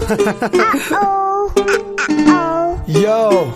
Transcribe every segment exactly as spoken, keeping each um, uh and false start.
Uh-oh. Uh-oh. Yo.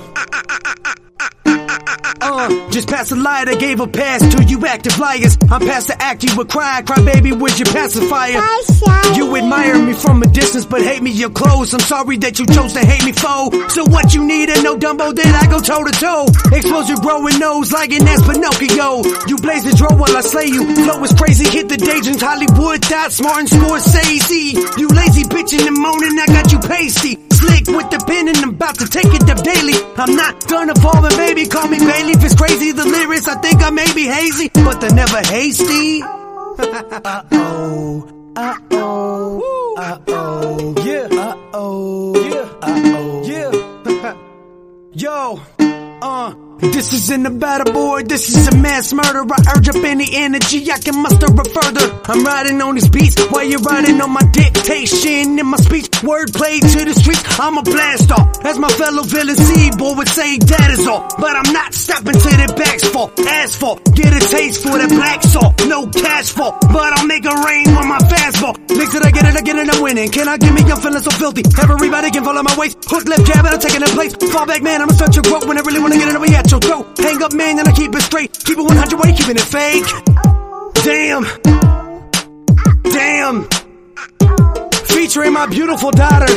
Uh, just pass the light, I gave a pass to you active liars. I'm past the act, you would cry, cry baby, with your pacifier. You admire me from a distance, but hate me your clothes. I'm sorry that you chose to hate me, foe. So what you need and no Dumbo, then I go toe to toe. Expose your growing nose like an ass Pinocchio. You blaze the draw while I slay you. Flow is crazy, hit the daydreams, Hollywood, Dots, Martin Scorsese. You lazy bitch in the morning, I got you pasty. Slick with the pen and I'm about to take it up daily. I'm not gonna fall and baby, call me Bailey. If it's crazy, the lyrics, I think I may be hazy, but they're never hasty. Uh-oh, uh-oh, uh-oh, yeah, uh-oh, yeah, uh-oh, yeah. Yo, uh, this isn't a battle, boy, this is a mass murder. I urge up any energy I can muster it further. I'm riding on these beats while you're riding on my dictation. In my speech, wordplay to the streets, I'm a blast off. As my fellow villain C-boy would say, that is all. But I'm not stopping till their backs fall. Asphalt, get a taste for that black salt. No cash fall, but I'll make it rain on my fastball. Mix it, I get it, I get it, I'm winning. Can I give me, I'm feeling so filthy. Everybody can follow my waist. Hook, left, jab, and I'm taking it place. Fall back, man, I'm a start your growth when I really wanna get it away at your throat. Hang up, man, and I keep it straight. Keep it one hundred, why you keeping it fake? Damn. Damn. Featuring my beautiful daughter.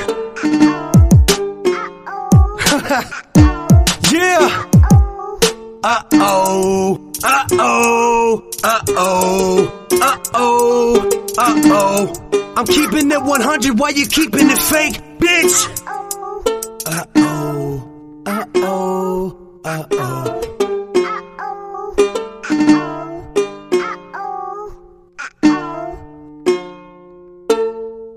Yeah. Uh-oh. Uh-oh. Uh-oh. Uh-oh. Uh-oh. I'm keeping it one hundred, why you keeping it fake, bitch? Uh-oh. Uh-oh. Uh-oh.